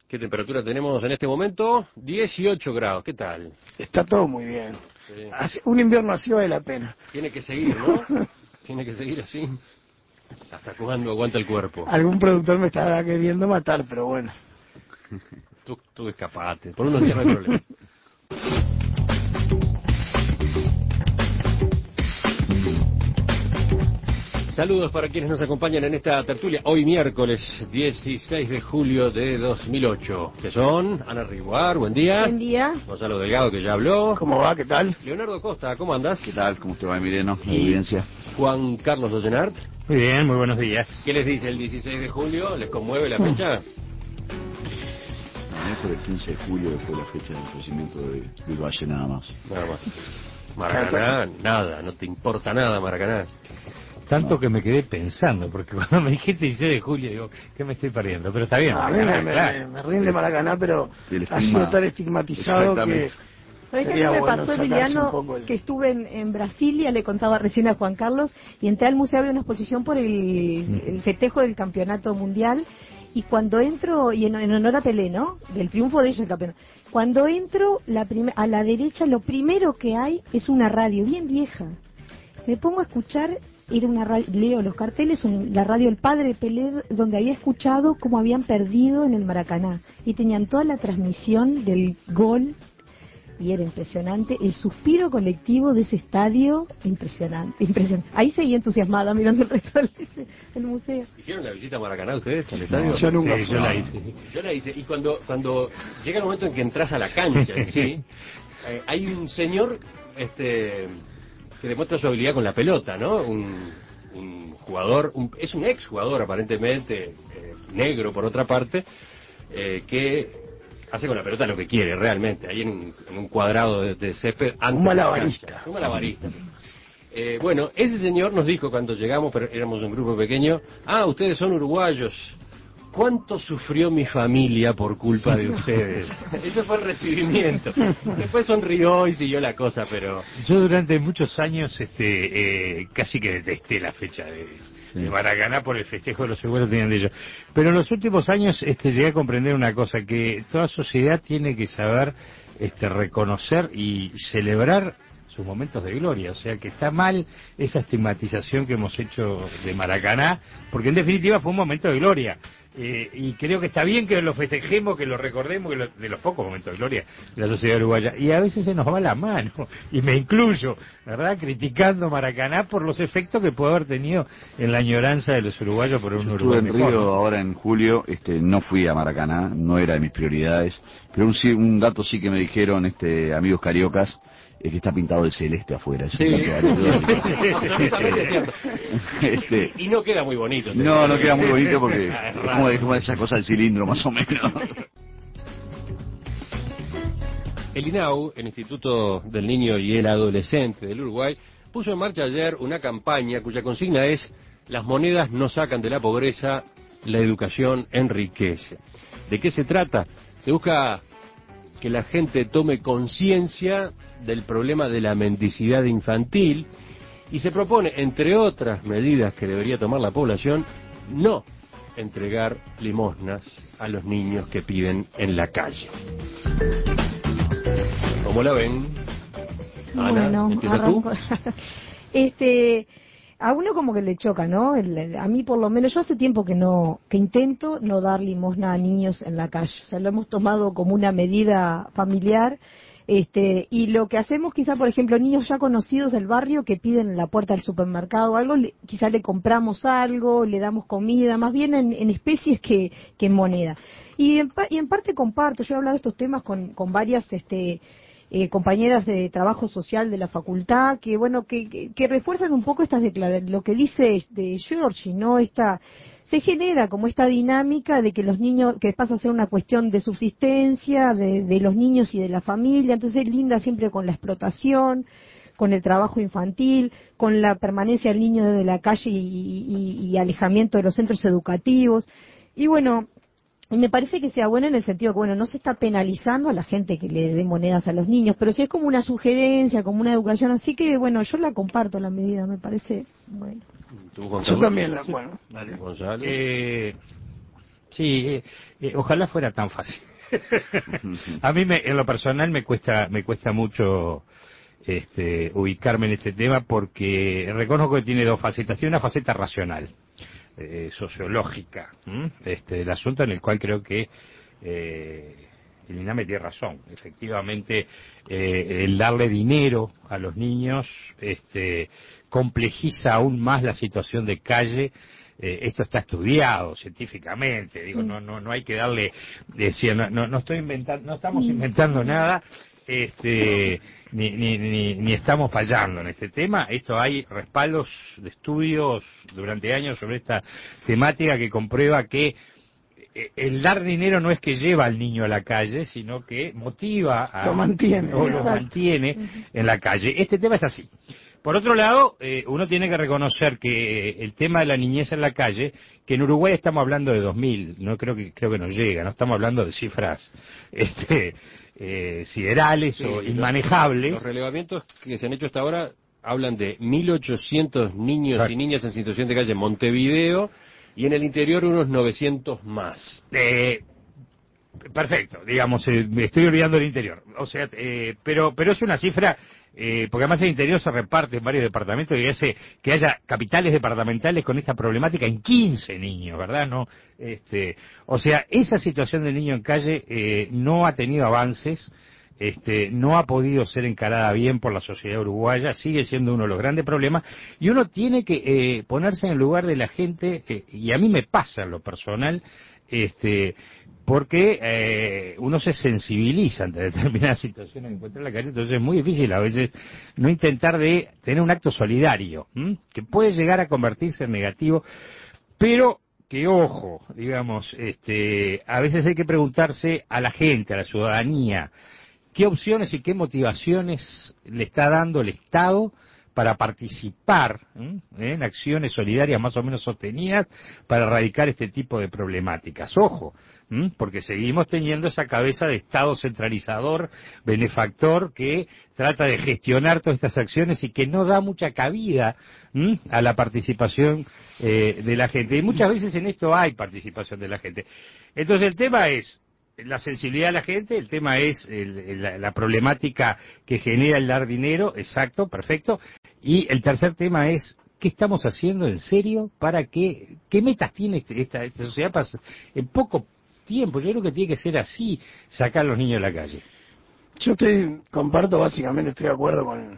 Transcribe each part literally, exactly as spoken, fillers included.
¿Qué temperatura tenemos en este momento? dieciocho grados, ¿qué tal? Está todo muy bien. Sí. Hace- Un invierno así vale la pena. Tiene que seguir, ¿no? Tiene que seguir así. ¿Hasta cuándo aguanta el cuerpo? Algún productor me estará queriendo matar, pero bueno. Tú, tú escapate, por unos días no hay problema. Saludos para quienes nos acompañan en esta tertulia, hoy miércoles dieciséis de julio de dos mil ocho, que son Ana Riguar, buen día. Buen día. Gonzalo Delgado, que ya habló. ¿Cómo va? ¿Qué tal? Leonardo Costa, ¿cómo andás? ¿Qué tal? ¿Cómo te va, Emiliano? La Y evidencia. Juan Carlos Ollenart. Muy bien, muy buenos días. ¿Qué les dice el dieciséis de julio? ¿Les conmueve la fecha? A mí por el quince de julio, después de la fecha del fallecimiento de Luis Valle, nada más. Nada más. Maracaná, nada, no te importa nada Maracaná. Tanto No. que me quedé pensando, porque cuando me dijiste dieciséis de julio, digo, ¿qué me estoy perdiendo? Pero está bien. A mí me, me, claro. me rinde Maracaná, pero El ha estigma. sido tan estigmatizado que... Exactamente. ¿Sabés qué Sería me bueno pasó, sacarse Emiliano? un poco el- Que estuve en, en Brasilia, le contaba recién a Juan Carlos, y entré al museo, había una exposición por el, el festejo del campeonato mundial, y cuando entro, y en, en honor a Pelé, ¿no? Del triunfo de ellos en el campeonato. Cuando entro, la prim- a la derecha, lo primero que hay es una radio, bien vieja. Me pongo a escuchar, era una radio, leo los carteles, un- la radio El Padre de Pelé, donde había escuchado cómo habían perdido en el Maracaná. Y tenían toda la transmisión del gol, y era impresionante. El suspiro colectivo de ese estadio, impresionante, impresionante. Ahí seguí entusiasmada mirando el resto del, del museo. ¿Hicieron la visita a Maracaná ustedes, al estadio? No, yo nunca Sí, fui. yo la hice. Yo la hice, y cuando, cuando llega el momento en que entras a la cancha en sí, eh, hay un señor este, que demuestra su habilidad con la pelota, ¿no? Un, un jugador, un- es un ex jugador aparentemente, eh, negro por otra parte, eh, que hace con la pelota lo que quiere realmente, ahí en un, en un cuadrado de, de césped. antes Un de la malabarista. cancha. Un malabarista. Eh, bueno, ese señor nos dijo cuando llegamos, pero éramos un grupo pequeño, ah, ustedes son uruguayos. ¿Cuánto sufrió mi familia por culpa de ustedes? Ese fue el recibimiento. Después sonrió y siguió la cosa, pero... Yo durante muchos años este, eh, casi que detesté la fecha de, Sí. de Maracaná por el festejo de los seguros tenían de ellos. Pero en los últimos años este, llegué a comprender una cosa, que toda sociedad tiene que saber este, reconocer y celebrar sus momentos de gloria, o sea que está mal esa estigmatización que hemos hecho de Maracaná, porque en definitiva fue un momento de gloria. Eh, y creo que está bien que lo festejemos, que lo recordemos, que lo- de los pocos momentos de gloria de la sociedad uruguaya. Y a veces se nos va la mano, y me incluyo, ¿verdad?, criticando Maracaná por los efectos que puede haber tenido en la añoranza de los uruguayos por un Yo Uruguay estuve en mejor, Río ¿no? ahora en julio, este, no fui a Maracaná, no era de mis prioridades, pero un, sí- un dato sí que me dijeron este, amigos cariocas, es que está pintado de celeste afuera. Es un Sí, dato anecdótico. absolutamente cierto. Este, Y no queda muy bonito. te no, digo. no queda muy bonito porque Ah, es es raro. como, es como esa cosa del cilindro, más o menos. El INAU, el Instituto del Niño y el Adolescente del Uruguay, puso en marcha ayer una campaña cuya consigna es: las monedas no sacan de la pobreza, la educación enriquece. ¿De qué se trata? Se busca que la gente tome conciencia del problema de la mendicidad infantil y se propone, entre otras medidas que debería tomar la población, no entregar limosnas a los niños que piden en la calle. ¿Cómo la ven? Ana, Bueno, ¿empiezas tú? arranco. Este, a uno como que le choca, ¿no? El- a mí por lo menos, yo hace tiempo que no, que intento no dar limosna a niños en la calle. O sea, lo hemos tomado como una medida familiar. Este, y lo que hacemos quizá, por ejemplo, niños ya conocidos del barrio que piden en la puerta del supermercado o algo, le- quizá le compramos algo, le damos comida, más bien en, en especies que, que en moneda. Y en, pa- y en parte comparto, yo he hablado de estos temas con, con varias, este, eh, compañeras de trabajo social de la facultad que bueno que, que, que refuerzan un poco estas declaraciones, lo que dice de Giorgi, no esta se genera como esta dinámica de que los niños, que pasa a ser una cuestión de subsistencia de, de los niños y de la familia, entonces linda siempre con la explotación, con el trabajo infantil, con la permanencia del niño de la calle y, y, y alejamiento de los centros educativos. Y bueno, me parece que sea bueno en el sentido que, bueno, no se está penalizando a la gente que le dé monedas a los niños, pero sí es como una sugerencia, como una educación, así que, bueno, yo la comparto la medida, me parece, bueno. ¿Tú, Juan Yo Carlos? también, la- bueno, dale. Gonzalo. Eh, Sí, eh, eh, ojalá fuera tan fácil. A mí me, en lo personal me cuesta me cuesta mucho este, ubicarme en este tema porque reconozco que tiene dos facetas. Tiene una faceta racional, eh, sociológica, ¿m? este el asunto en el cual creo que eh, el INAME tiene razón. Efectivamente, eh, el darle dinero a los niños este, complejiza aún más la situación de calle. Eh, esto está estudiado científicamente, digo, Sí. no no no hay que darle, decía, no, no no estoy inventando, no estamos inventando nada, este ni, ni ni ni estamos fallando en este tema. Esto hay respaldos de estudios durante años sobre esta temática que comprueba que el dar dinero no es que lleva al niño a la calle, sino que motiva a, Lo mantiene. o lo mantiene en la calle. Este tema es así. Por otro lado, eh, uno tiene que reconocer que el tema de la niñez en la calle, que en Uruguay estamos hablando de dos mil, no creo que creo que nos llega, no estamos hablando de cifras este eh, siderales Sí, o los- inmanejables. Los relevamientos que se han hecho hasta ahora hablan de mil ochocientos niños Claro. y niñas en situación de calle en Montevideo y en el interior unos novecientos más. Eh, perfecto, digamos, eh, me estoy olvidando del interior. O sea, eh, pero pero es una cifra, eh, porque además el interior se reparte en varios departamentos y hace que haya capitales departamentales con esta problemática en quince niños, ¿verdad? No, este, o sea, esa situación del niño en calle eh, no ha tenido avances. Este, no ha podido ser encarada bien por la sociedad uruguaya, sigue siendo uno de los grandes problemas, y uno tiene que eh, ponerse en el lugar de la gente, eh, y a mí me pasa en lo personal, este, porque eh, uno se sensibiliza ante determinadas situaciones que encuentra en la calle, entonces es muy difícil a veces no intentar de tener un acto solidario, ¿m? Que puede llegar a convertirse en negativo, pero que ojo, digamos, este, a veces hay que preguntarse a la gente, a la ciudadanía, ¿qué opciones y qué motivaciones le está dando el Estado para participar ¿eh? en acciones solidarias más o menos sostenidas para erradicar este tipo de problemáticas? Ojo, ¿m? Porque seguimos teniendo esa cabeza de Estado centralizador, benefactor, que trata de gestionar todas estas acciones y que no da mucha cabida ¿m? a la participación eh, de la gente. Y muchas veces en esto hay participación de la gente. Entonces el tema es la sensibilidad de la gente, el tema es el, el, la, la problemática que genera el dar dinero, exacto, perfecto, y el tercer tema es qué estamos haciendo en serio para que, qué metas tiene este, esta, esta sociedad para, en poco tiempo. Yo creo que tiene que ser así, sacar a los niños de la calle. Yo estoy, comparto básicamente, estoy de acuerdo con,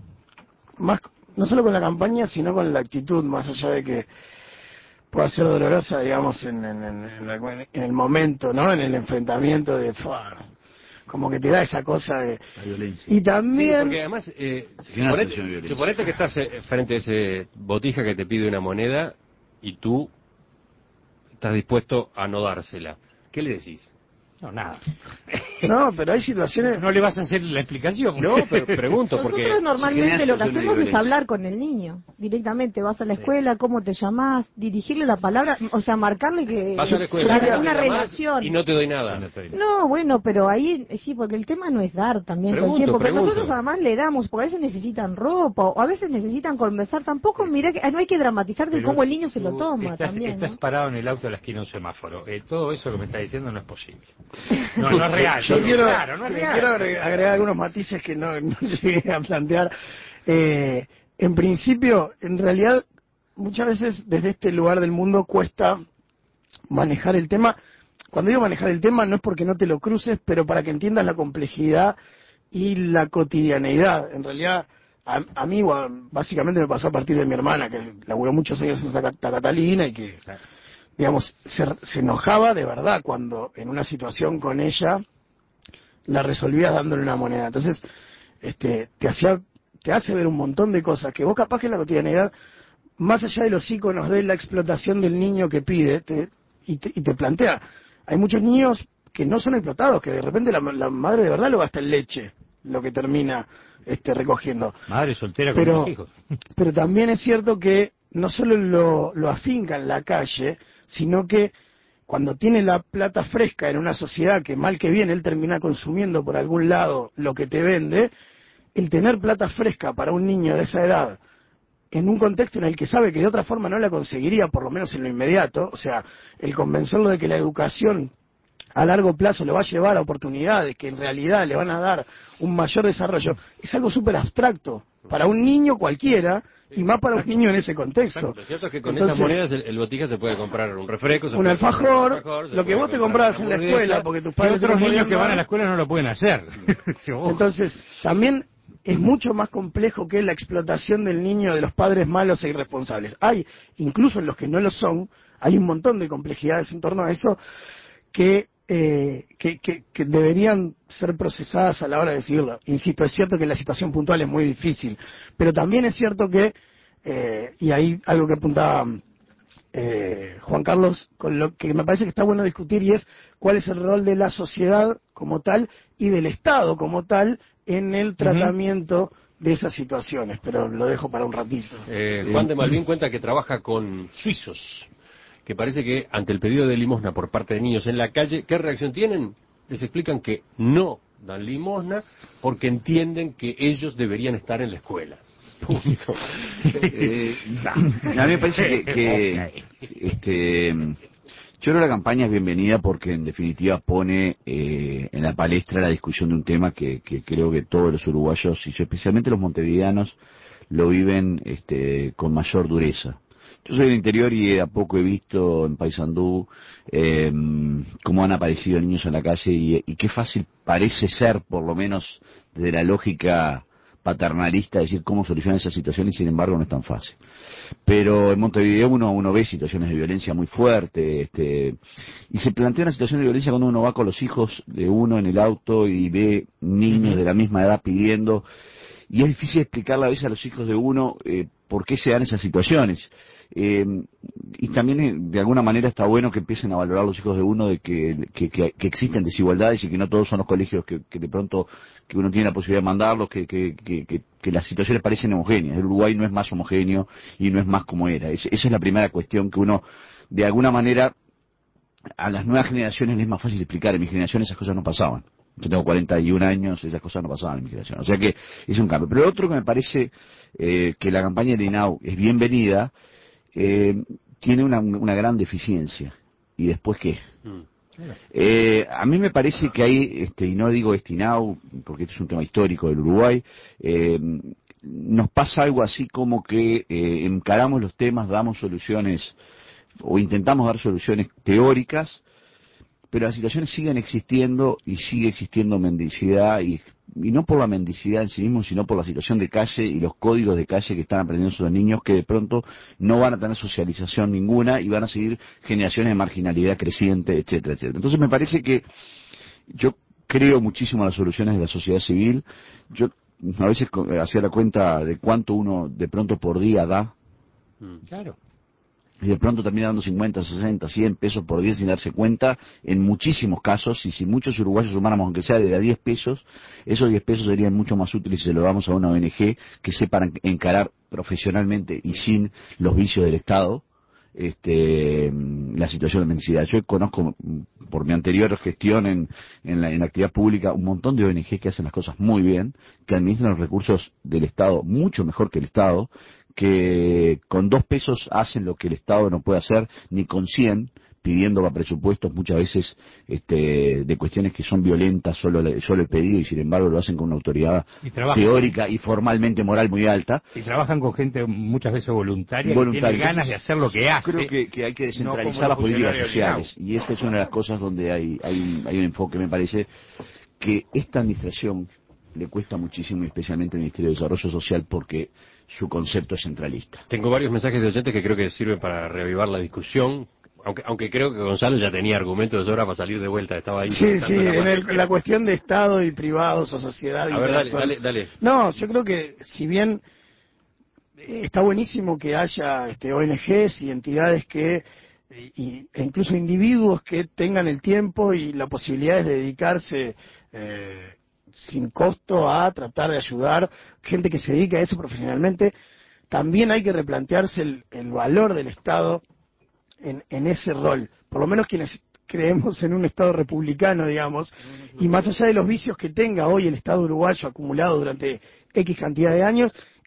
más, no solo con la campaña, sino con la actitud, más allá de que pueda ser dolorosa, digamos, en, en, en, en, en el momento, ¿no? En el enfrentamiento de, ¡fua! Como que te da esa cosa de... La violencia. Y Sí, también... porque además, eh, Se genera suponete, sensación de violencia. suponete que estás eh, frente a ese botija que te pide una moneda y tú estás dispuesto a no dársela. ¿Qué le decís? No, nada. No, pero hay situaciones... No le vas a hacer la explicación. No, pero pregunto, porque... Nosotros normalmente genera lo que situaciones de hacemos es violencia. hablar con el niño. Directamente vas a la escuela, cómo te llamás, dirigirle la palabra, o sea, marcarle que Vas a la escuela, una, te una llamás relación. y no te doy nada. No, bueno, pero ahí eh, sí, porque el tema no es dar también todo el Pregunto, tiempo. Pero pregunto. nosotros además le damos, porque a veces necesitan ropa, o a veces necesitan conversar. Tampoco, mira, que no hay que dramatizar de Pero cómo el niño se lo tú toma estás, también. estás ¿no? parado en el auto de la esquina de un semáforo. Eh, todo eso que me estás diciendo no es posible. No, no es real. Yo no, quiero, claro, no es real. quiero agregar, agregar algunos matices que no, no llegué a plantear. Eh, en principio, en realidad, muchas veces desde este lugar del mundo cuesta manejar el tema. Cuando digo manejar el tema no es porque no te lo cruces, pero para que entiendas la complejidad y la cotidianeidad. En realidad, a, a mí básicamente me pasó a partir de mi hermana, que laburó muchos años en Santa Catalina y que, digamos, se, se enojaba de verdad cuando en una situación con ella la resolvías dándole una moneda. Entonces, este, te hacía, te hace ver un montón de cosas que vos capaz que en la cotidianidad, más allá de los íconos de la explotación del niño que pide, te, y, te, y te plantea, hay muchos niños que no son explotados, que de repente la, la madre de verdad lo gasta en leche, lo que termina este, recogiendo. Madre soltera con Pero, dos hijos. pero también es cierto que no solo lo, lo afinca en la calle, sino que cuando tiene la plata fresca en una sociedad que mal que bien él termina consumiendo por algún lado lo que te vende, el tener plata fresca para un niño de esa edad en un contexto en el que sabe que de otra forma no la conseguiría, por lo menos en lo inmediato, o sea, el convencerlo de que la educación a largo plazo le va a llevar a oportunidades que en realidad le van a dar un mayor desarrollo, es algo súper abstracto para un niño cualquiera y más para un niño en ese contexto. Exacto. Lo cierto es que con Entonces, esas monedas el, el botija se puede comprar un refresco, se un puede comprar un alfajor, alfajor, se lo que puede vos te comprar comprabas una en la hamburguesa. escuela porque tus Que padres te lo otros niños podían que van dar. a la escuela no lo pueden hacer. Entonces, también es mucho más complejo que la explotación del niño de los padres malos e irresponsables. Hay, incluso en los que no lo son, hay un montón de complejidades en torno a eso que, eh, que, que, que deberían ser procesadas a la hora de decidirlo. Insisto, es cierto que la situación puntual es muy difícil, pero también es cierto que, eh, y ahí algo que apuntaba eh, Juan Carlos, con lo que me parece que está bueno discutir, y es cuál es el rol de la sociedad como tal y del Estado como tal en el tratamiento uh-huh. de esas situaciones, pero lo dejo para un ratito. Eh, Juan de Malvin cuenta que trabaja con suizos, que parece que ante el pedido de limosna por parte de niños en la calle, ¿qué reacción tienen? Les explican que no dan limosna porque entienden que ellos deberían estar en la escuela. Punto. eh, a mí me parece que, que este, yo creo que la campaña es bienvenida porque en definitiva pone eh, en la palestra la discusión de un tema que, que creo que todos los uruguayos y especialmente los montevideanos lo viven este, con mayor dureza. Yo soy del interior y de a poco he visto en Paysandú eh, cómo han aparecido niños en la calle y, y qué fácil parece ser, por lo menos desde la lógica paternalista, decir cómo solucionar esa situación y sin embargo no es tan fácil. Pero en Montevideo uno, uno ve situaciones de violencia muy fuertes, este, y se plantea una situación de violencia cuando uno va con los hijos de uno en el auto y ve niños de la misma edad pidiendo, y es difícil explicarle a veces a los hijos de uno eh, por qué se dan esas situaciones. Eh, y también eh, de alguna manera está bueno que empiecen a valorar los hijos de uno de que, que, que, que existen desigualdades y que no todos son los colegios que, que de pronto que uno tiene la posibilidad de mandarlos, que, que, que, que, que las situaciones parecen homogéneas. El Uruguay no es más homogéneo y no es más como era. Es, esa es la primera cuestión que uno de alguna manera a las nuevas generaciones les es más fácil explicar. En mi generación esas cosas no pasaban. Yo tengo cuarenta y un años, esas cosas no pasaban en mi generación. O sea que es un cambio. Pero lo otro que me parece eh, que la campaña de INAU es bienvenida, eh, tiene una, una gran deficiencia. ¿Y después qué? Mm. Eh, a mí me parece que hay, este, y no digo este INAU, porque este es un tema histórico del Uruguay, eh, nos pasa algo así como que eh, encaramos los temas, damos soluciones, o intentamos dar soluciones teóricas, pero las situaciones siguen existiendo y sigue existiendo mendicidad, y, y no por la mendicidad en sí mismo, sino por la situación de calle y los códigos de calle que están aprendiendo esos niños que de pronto no van a tener socialización ninguna y van a seguir generaciones de marginalidad creciente, etcétera, etcétera. Entonces me parece que yo creo muchísimo en las soluciones de la sociedad civil. Yo a veces hacía la cuenta de cuánto uno de pronto por día da. Claro. Y de pronto termina dando cincuenta, sesenta, cien pesos por día sin darse cuenta, en muchísimos casos, y si muchos uruguayos sumáramos, aunque sea de a diez pesos, esos diez pesos serían mucho más útiles si se lo damos a una O N G que sepan encarar profesionalmente y sin los vicios del Estado este, la situación de mendicidad. Yo conozco, por mi anterior gestión en, en, la, en la actividad pública, un montón de O N G que hacen las cosas muy bien, que administran los recursos del Estado mucho mejor que el Estado, que con dos pesos hacen lo que el Estado no puede hacer, ni con cien, pidiendo para presupuestos muchas veces este, de cuestiones que son violentas, solo, solo el pedido, y sin embargo lo hacen con una autoridad y teórica con, y formalmente moral muy alta. Y trabajan con gente muchas veces voluntaria, voluntaria. que tiene ganas de hacer lo que hace. Creo que, que hay que descentralizar no las políticas sociales, y esta es una de las cosas donde hay, hay, un, hay un enfoque, me parece, que esta administración le cuesta muchísimo, especialmente al Ministerio de Desarrollo Social, porque su concepto es centralista. Tengo varios mensajes de oyentes que creo que sirven para reavivar la discusión, aunque aunque creo que Gonzalo ya tenía argumentos de sobra para salir de vuelta, estaba ahí. Sí, sí, en el, la cuestión de Estado y privados o sociedad. A ver, dale, dale, dale. No, yo creo que si bien está buenísimo que haya este, O N Ges y entidades que, y, e incluso individuos que tengan el tiempo y la posibilidad de dedicarse eh, sin costo a tratar de ayudar, gente que se dedica a eso profesionalmente, también hay que replantearse el, el valor del Estado en, en ese rol, por lo menos quienes creemos en un Estado republicano, digamos, y más allá de los vicios que tenga hoy el Estado uruguayo acumulado durante X cantidad de años,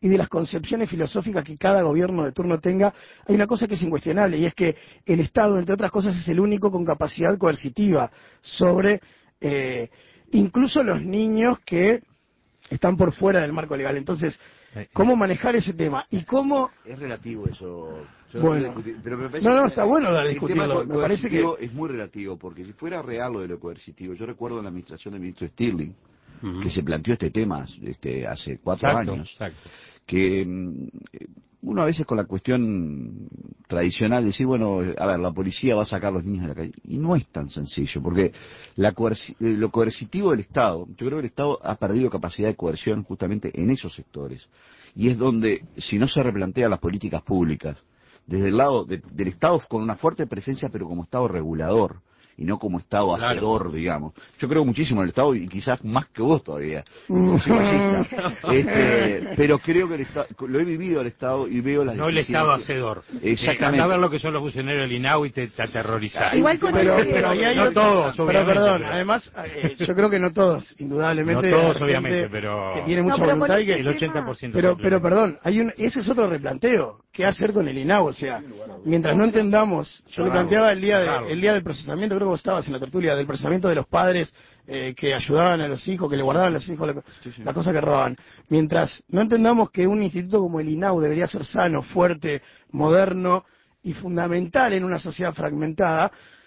y de las concepciones filosóficas que cada gobierno de turno tenga, hay una cosa que es incuestionable, y es que el Estado, entre otras cosas, es el único con capacidad coercitiva sobre eh, incluso los niños que están por fuera del marco legal. Entonces, ¿cómo manejar ese tema? Y cómo... Es relativo eso. Yo Bueno. no, discutir, pero me parece no, no, que está bueno el discutirlo. tema Me parece que... es muy relativo, porque si fuera real lo de lo coercitivo, yo recuerdo en la administración del ministro Stirling, uh-huh, que se planteó este tema este, hace cuatro exacto, años, exacto. que uno a veces con la cuestión tradicional decir, bueno, a ver, la policía va a sacar a los niños de la calle, y no es tan sencillo, porque la coerci- lo coercitivo del Estado, yo creo que el Estado ha perdido capacidad de coerción justamente en esos sectores, y es donde, si no se replantean las políticas públicas, desde el lado de, del Estado con una fuerte presencia, pero como Estado regulador, y no como Estado claro. hacedor, digamos. Yo creo muchísimo en el Estado, y quizás más que vos todavía. Yo soy fascista. Este, pero creo que el Estado, lo he vivido el Estado y veo las no el Estado hacedor. Exactamente. Eh, a ver lo que son los funcionarios del INAU y te, te aterrorizás. Igual con pero, el- pero ahí hay no otra- todos, pero obviamente, perdón, pero- además eh, yo creo que no todos, indudablemente. No todos, hay obviamente, gente pero- que tiene No, mucha pero con voluntad y este que El ochenta por ciento. pero pero perdón, hay un ese es otro replanteo. ¿Qué hacer con el INAU? O sea, mientras no entendamos, yo le Claro, planteaba el día de, claro. el día del procesamiento, creo que vos estabas en la tertulia, del procesamiento de los padres eh, que ayudaban a los hijos, que le guardaban a los hijos la, Sí, sí. la cosa que robaban. Mientras no entendamos que un instituto como el INAU debería ser sano, fuerte, moderno y fundamental en una sociedad fragmentada,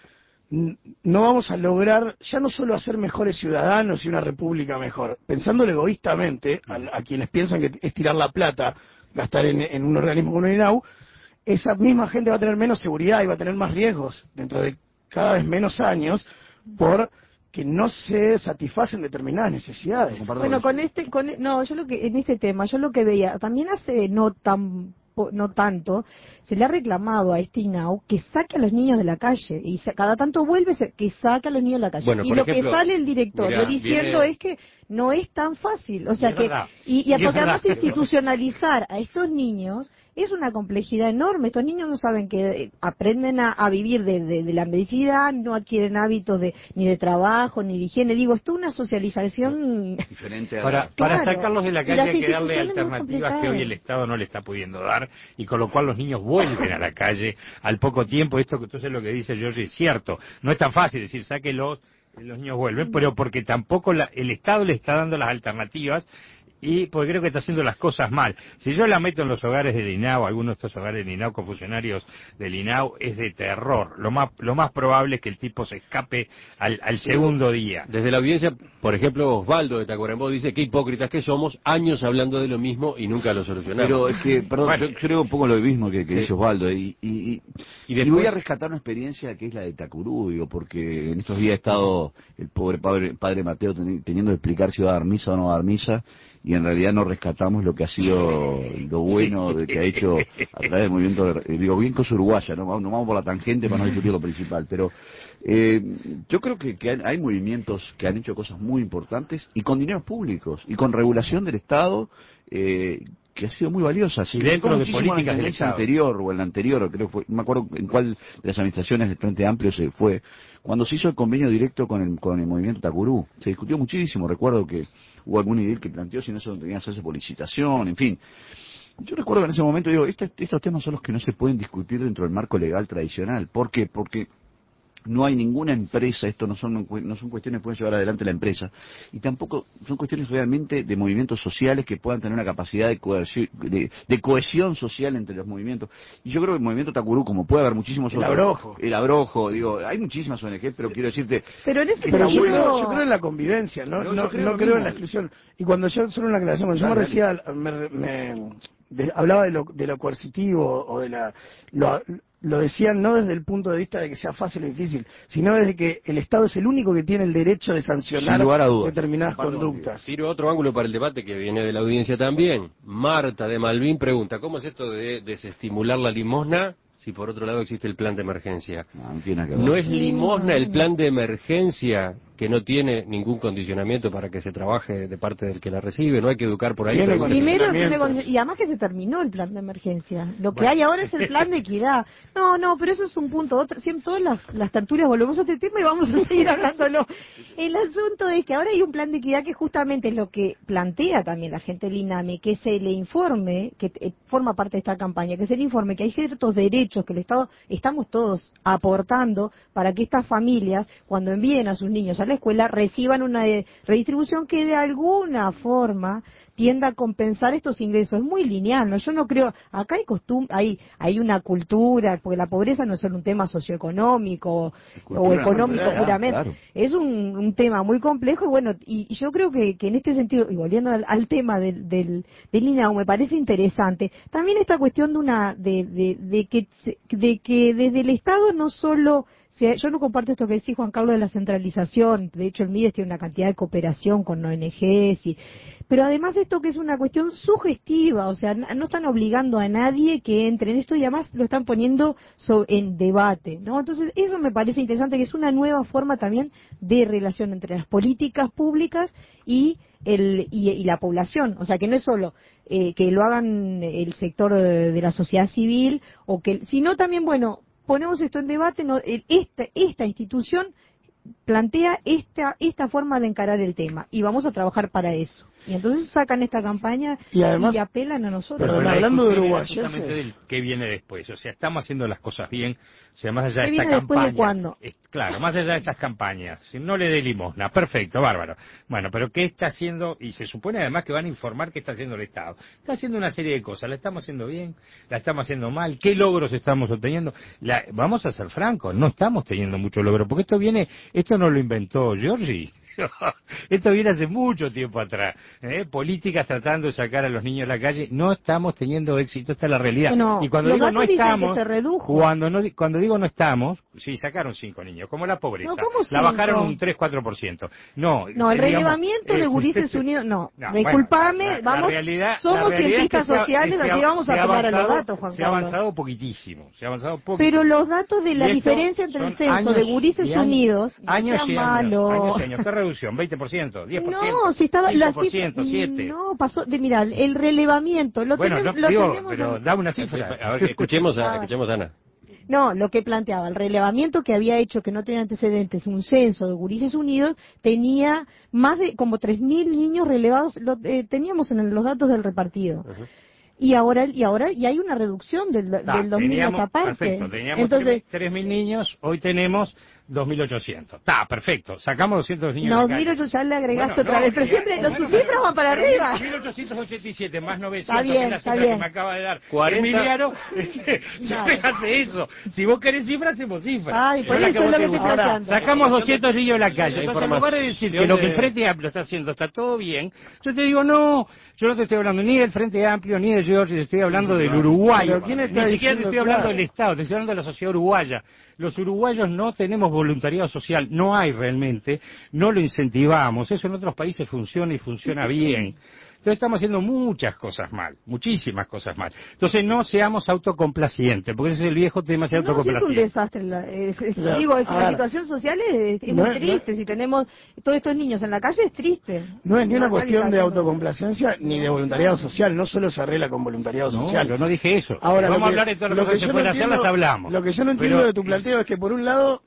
n- no vamos a lograr ya no solo hacer mejores ciudadanos y una república mejor, pensándolo egoístamente, a, a quienes piensan que es tirar la plata, gastar en, en un organismo como el INAU, esa misma gente va a tener menos seguridad y va a tener más riesgos dentro de cada vez menos años por que no se satisfacen determinadas necesidades. Bueno, con este, con, no, yo lo que, en este tema, yo lo que veía, también hace no tan, po- no tanto, se le ha reclamado a este INAU que saque a los niños de la calle, y se- cada tanto vuelve se- que saque a los niños de la calle. Bueno, y por lo ejemplo, que sale el directorio mirá, diciendo viene- es que no es tan fácil, o sea Y es que, verdad. y, y Y es porque además verdad. institucionalizar a estos niños es una complejidad enorme. Estos niños no saben que eh, aprenden a, a vivir de, de, de la medicina, no adquieren hábitos de ni de trabajo, ni de higiene. Digo, esto es una socialización. Diferente a Para, la- para Claro. sacarlos de la Y calle las hay que darle instituciones es muy alternativas que complicado. hoy el Estado no le está pudiendo dar, y con lo cual los niños vuelven a la calle al poco tiempo. Esto que entonces lo que dice George es cierto. No es tan fácil decir sáquelos, los niños vuelven, pero porque tampoco la- el Estado le está dando las alternativas, y porque creo que está haciendo las cosas mal. Si yo la meto en los hogares del INAU, algunos de estos hogares del INAU con funcionarios del INAU, es de terror. Lo más lo más probable es que el tipo se escape al, al segundo día. Desde la audiencia, por ejemplo, Osvaldo de Tacuarembó dice qué hipócritas que somos, años hablando de lo mismo y nunca lo solucionamos. Pero es que, perdón, Bueno. yo creo un poco lo mismo que, que Sí. dice Osvaldo, y, y, y, Y y después- voy a rescatar una experiencia que es la de Tacurú, digo, porque en estos días ha estado el pobre padre, padre Mateo teni- teniendo que explicar si va a dar misa o no va a dar misa, y en realidad no rescatamos lo que ha sido lo bueno de que ha hecho a través del movimiento, de- digo, bien cosa uruguaya, no, Vamos- no vamos por la tangente para no discutir lo principal, pero eh, yo creo que, que hay, hay movimientos que han hecho cosas muy importantes y con dineros públicos y con regulación del Estado, eh, que ha sido muy valiosa. Se Y dentro criticó de muchísimo en la políticas del intendencia Estado. anterior, o en la anterior, creo que fue, no me acuerdo en cuál de las administraciones del Frente Amplio se fue, cuando se hizo el convenio directo con el, con el movimiento Tacurú. Se discutió muchísimo, recuerdo que hubo algún edil que planteó si no eso tenía que hacerse por licitación, en fin. Yo recuerdo que en ese momento digo, este- estos temas son los que no se pueden discutir dentro del marco legal tradicional. ¿Por qué? Porque no hay ninguna empresa, esto no son, no son cuestiones que pueden llevar adelante la empresa, y tampoco son cuestiones realmente de movimientos sociales que puedan tener una capacidad de cohesión, de, de cohesión social entre los movimientos. Y yo creo que el movimiento Tacurú, como puede haber muchísimos El otros, Abrojo. el Abrojo, digo, hay muchísimas O N G, pero quiero decirte, Pero en ese Está Pero yo sentido, creo, yo creo en la convivencia, no, No, no, yo creo no lo creo mismo. en la exclusión. Y cuando yo, solo una aclaración, cuando yo Dale, me, decía, me, me- de- hablaba de lo, de lo coercitivo o de la... Lo, lo decía no desde el punto de vista de que sea fácil o difícil, sino desde que el Estado es el único que tiene el derecho de sancionar Sin lugar a dudas. determinadas Comparto conductas. Tiro otro ángulo para el debate que viene de la audiencia también. Marta de Malvin pregunta, ¿cómo es esto de desestimular la limosna si por otro lado existe el plan de emergencia? no, no tiene nada que ver. ¿No es limosna el plan de emergencia que no tiene ningún condicionamiento para que se trabaje de parte del que la recibe, no hay que educar por ahí. Tiene pero- Primero, tiene condicionamientos. condi- y además que se terminó el plan de emergencia. Lo que Bueno. hay ahora es el plan de equidad. No, no, pero eso es un punto. Otra, siempre todas las, las tertulias volvemos a este tema y vamos a seguir hablándolo. El asunto es que ahora hay un plan de equidad que justamente es lo que plantea también la gente del INAME, que se le informe, que eh, forma parte de esta campaña, que se le informe que hay ciertos derechos que el Estado estamos todos aportando para que estas familias, cuando envíen a sus niños a la escuela, reciban una de- redistribución que de alguna forma tienda a compensar estos ingresos. Es muy lineal, ¿no? Yo no creo, acá hay costumbre, hay, hay una cultura, porque la pobreza no es solo un tema socioeconómico o Cultura, económico claro, puramente, claro. es un, un tema muy complejo y bueno, y, y yo creo que, que en este sentido, y volviendo al, al tema del, del, del INAU, me parece interesante, también esta cuestión de una, de, de, de que, se- de que desde el Estado no solo se- yo no comparto esto que decís, Juan Carlos, de la centralización. De hecho, el MIDES tiene una cantidad de cooperación con O N Ges. Y, pero además esto que es una cuestión sugestiva, o sea, n- no están obligando a nadie que entre en esto y además lo están poniendo so- en debate, ¿no? Entonces, eso me parece interesante, que es una nueva forma también de relación entre las políticas públicas y el y, y la población. O sea, que no es solo eh, que lo hagan el sector eh, de la sociedad civil, o que sino también, bueno, ponemos esto en debate, no, el- esta, esta institución plantea esta, esta forma de encarar el tema y vamos a trabajar para eso. Y entonces sacan esta campaña Y además- y apelan a nosotros. Perdón, la hablando de discusión era uruguayeses- justamente del qué viene después. O sea, estamos haciendo las cosas bien. O sea, más allá de ¿Qué esta viene después de campaña. cuándo? es- claro, más allá de estas campañas. Si no le dé limosna, perfecto, bárbaro. Bueno, pero ¿qué está haciendo? Y se supone además que van a informar qué está haciendo el Estado. Está haciendo una serie de cosas. ¿La estamos haciendo bien? ¿La estamos haciendo mal? ¿Qué logros estamos obteniendo? La- vamos a ser francos, no estamos teniendo mucho logro. Porque esto viene, esto no lo inventó Giorgi. Esto viene hace mucho tiempo atrás. ¿eh? Políticas tratando de sacar a los niños a la calle. No estamos teniendo éxito, esta es la realidad. Bueno, y cuando los digo no datos dicen estamos, que se redujo. cuando no di- cuando digo no estamos, sí, sacaron cinco niños, como la pobreza. No, ¿cómo la cinco? bajaron un tres cuatro por ciento. No, No, el eh, digamos, relevamiento de eh, Gurises Unidos, no, no, disculpame, bueno, la- la vamos, realidad- somos la realidad es que cientistas se ha- sociales, se ha- así vamos se a ha apelar a los avanzado- datos, Juan Se ha Carlos. avanzado poquitísimo, se ha avanzado poco. Pero los datos de la Y esto diferencia entre el son censo años de Gurises y años- Unidos, no años sea y años, malo. años y años. ¿Qué reducción? ¿veinte por ciento? ¿diez por ciento? No, si estaba la cinco por ciento, cifra- siete por ciento. No, pasó de mira, el relevamiento, lo, Bueno, tenemos, no, lo digo, tenemos pero en- da una cifra. A ver, escuchemos a, Ah, escuchemos a Ana. No, lo que planteaba, el relevamiento que había hecho, que no tenía antecedentes, un censo de Gurises Unidos, tenía más de como tres mil niños relevados, lo, eh, teníamos en los datos del repartido. Ujú. Y ahora, y ahora, y hay una reducción del, Ta, del dos mil teníamos- esta parte. Perfecto, teníamos Entonces, tres mil niños, hoy tenemos dos mil ochocientos. Está, perfecto, sacamos doscientos niños no, en la calle. mil ocho ya le agregaste Bueno, otra no, vez, pero ya- siempre los, bueno, tus cifras pero- van para pero arriba. mil ochocientos ochenta y siete más novecientos, Está bien, que es la está cifra que bien. me acaba de dar cuarenta. Emiliano, este, ya Dale. déjate eso. Si vos querés cifras, hacemos cifras. Ay, por No la eso es vos lo te que estoy gusta. planteando. Sacamos doscientos niños en la calle. La Entonces, en lugar de decir que información lo que el de- Frente Amplio está haciendo está todo bien, yo te digo, no, yo no te estoy hablando ni del Frente Amplio ni de George, te estoy hablando del Uruguay. Pero ¿quién está Ni siquiera te diciendo estoy hablando claro? del Estado, te estoy hablando de la sociedad uruguaya. Los uruguayos no tenemos voluntariado social, no hay realmente, no lo incentivamos, eso en otros países funciona y funciona bien. Entonces estamos haciendo muchas cosas mal, muchísimas cosas mal. Entonces no seamos autocomplacientes, porque ese es el viejo tema de ser No, sí es un autocomplaciente. desastre. La, es- es- Claro. digo, es, A la ver. situación social es, es No muy es- triste. Si tenemos todos estos niños en la calle, es triste. No es ni una nadie cuestión está de haciendo- autocomplacencia ni de voluntariado social, no solo se arregla con voluntariado No, social. yo no dije eso. Ahora, Vamos lo a que- hablar de todas las lo cosas que que se yo pueden no hacer, entiendo- las hablamos. Lo que yo no entiendo Pero- de tu planteo es que por un lado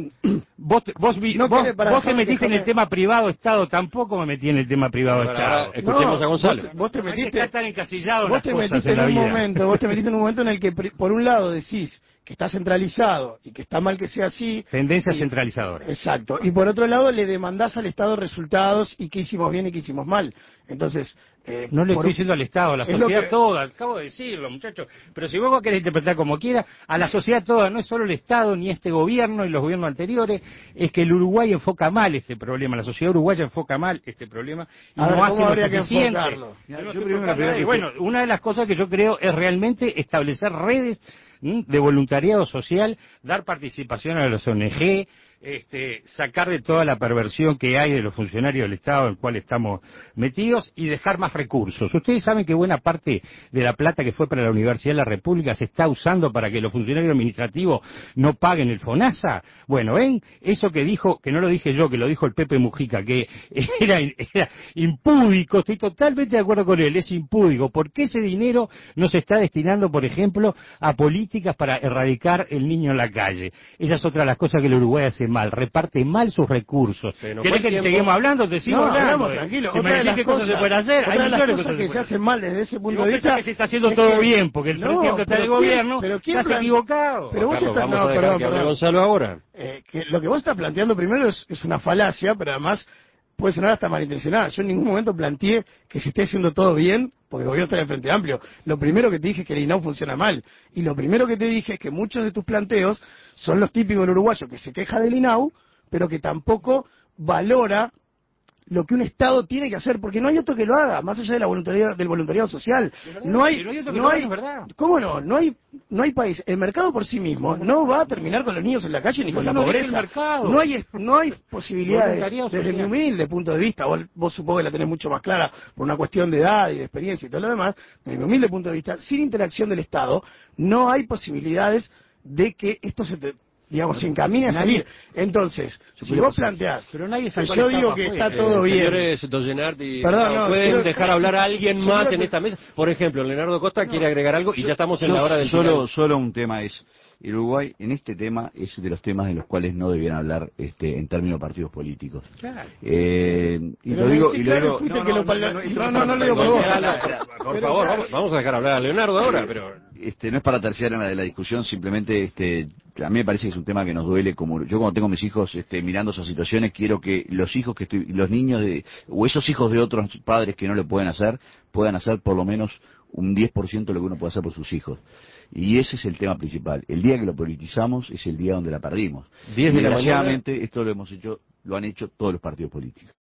Vos, te- vos, vi- No vos, quiere- para, vos te déjame- metiste en el déjame- tema privado-Estado, tampoco me metí en el tema Ahora, privado-Estado. ahora, escuchemos No, a Gonzalo. vos te- vos te No hay que metiste- estar tan encasillado en vos las te cosas metiste en en la un vida. momento, vos te metiste en un momento en el que pri- por un lado decís que está centralizado y que está mal que sea así. Tendencia y- centralizadora. Exacto. Y por otro lado le demandás al Estado resultados y qué hicimos bien y qué hicimos mal. Entonces, eh, No le por- estoy diciendo al Estado, a la es lo sociedad que- toda, acabo de decirlo, muchachos. Pero si vos querés interpretar como quiera, a la sociedad toda, no es solo el Estado, ni este gobierno, y los gobiernos anteriores, es que el Uruguay enfoca mal este problema, la sociedad uruguaya enfoca mal este problema, y A ver, no ¿cómo hace lo habría que suficiente. enfocarlo? Yo no Yo estoy primero- enfocando primero- ahí. Bueno, una de las cosas que yo creo es realmente establecer redes ¿m? de voluntariado social, dar participación a los O N G, este, sacar de toda la perversión que hay de los funcionarios del Estado en el cual estamos metidos y dejar más recursos. Ustedes saben que buena parte de la plata que fue para la Universidad de la República se está usando para que los funcionarios administrativos no paguen el FONASA. Bueno, ven, eso que dijo, que no lo dije yo, que lo dijo el Pepe Mujica, que era, era impúdico, estoy totalmente de acuerdo con él, es impúdico. ¿Por qué ese dinero no se está destinando, por ejemplo, a políticas para erradicar el niño en la calle? Esa es otra de las cosas que el Uruguay hace mal, reparte mal sus recursos. ¿Querés que seguimos hablando? Te sigo no, hablando. Hablamos, tranquilo. Si otra me de decís las qué cosas, cosas se pueden hacer, otra hay de las millones de cosas cosas que se pueden hacen mal desde ese Si punto vos de pensás vista que se está haciendo es todo que- bien, porque el no, Frente Amplio está en el pero ¿quién- gobierno, pero ¿quién estás plan- equivocado. Pero vos Carlos, estás, vamos no, a dejar perdón, que hable perdón. Gonzalo ahora. Eh, que lo que vos estás planteando primero es, es una falacia, pero además puede sonar hasta malintencionada. Yo en ningún momento planteé que se esté haciendo todo bien porque el gobierno está en el Frente Amplio. Lo primero que te dije es que el INAU funciona mal. Y lo primero que te dije es que muchos de tus planteos son los típicos del uruguayo que se queja del INAU, pero que tampoco valora lo que un Estado tiene que hacer, porque no hay otro que lo haga, más allá de la voluntariado, del voluntariado social. No hay, no hay otro que no lo haga, hay, es verdad. ¿cómo no? No hay, no hay país. El mercado por sí mismo no va a terminar con los niños en la calle ni Yo con la no dije el pobreza. mercado. No hay, no hay posibilidades, Voluntariado desde mi social. humilde punto de vista, vos, vos supongo que la tenés mucho más clara por una cuestión de edad y de experiencia y todo lo demás, desde mi humilde punto de vista, sin interacción del Estado, no hay posibilidades de que esto se te, digamos, se encamine a salir. Entonces, si vos planteás, Pero nadie que sacó yo el digo Estado que afuera. está todo Eh, bien. Señores Doyenart y Perdón, no, no, pueden quiero- dejar hablar a alguien yo más creo en que- esta mesa. Por ejemplo, Leonardo Costa quiere agregar algo y ya estamos en No, la hora del solo, final. solo un tema es, el Uruguay en este tema es de los temas en los cuales no debieran hablar este, en términos de partidos políticos. Claro. Eh, y Pero lo no, digo, sí, y lo claro, digo, fuiste no, que no, lo no, pala- no, no, no, no lo digo por vos. Por Pero favor, claro. vamos, vamos a dejar hablar a Leonardo ahora, pero este, no es para terciar en la de la discusión, simplemente este, a mí me parece que es un tema que nos duele. Como yo cuando tengo mis hijos este, mirando esas situaciones, quiero que los hijos que estoy, los niños de, o esos hijos de otros padres que no lo pueden hacer, puedan hacer por lo menos un diez por ciento de lo que uno puede hacer por sus hijos. Y ese es el tema principal. El día que lo politizamos es el día donde la perdimos. diez de la mañana. Desgraciadamente esto lo hemos hecho, lo han hecho todos los partidos políticos.